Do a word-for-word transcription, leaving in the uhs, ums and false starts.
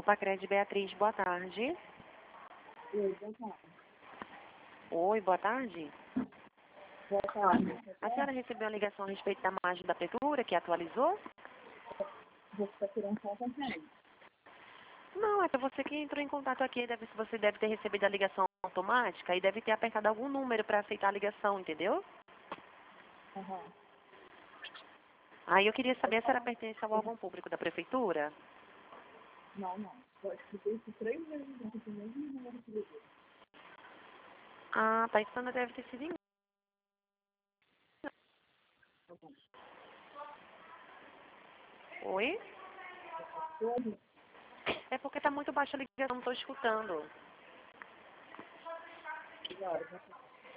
Pacred Beatriz, boa tarde. Oi, boa tarde. Oi, boa tarde. Boa tarde. A senhora recebeu a ligação a respeito da margem da prefeitura, que atualizou? Você está querendo falar com quem? Não, é para você que entrou em contato aqui, deve, você deve ter recebido a ligação automática e deve ter apertado algum número para aceitar a ligação, entendeu? Aham. Aí eu queria saber se ela pertence ao órgão público da prefeitura. Não, não. Eu escutei isso três vezes antes do mesmo número que ligou. Ah, tá, então não deve ter sido em... Tá bom. Oi? Oi, É porque tá muito baixa a ligação, não estou escutando. agora, você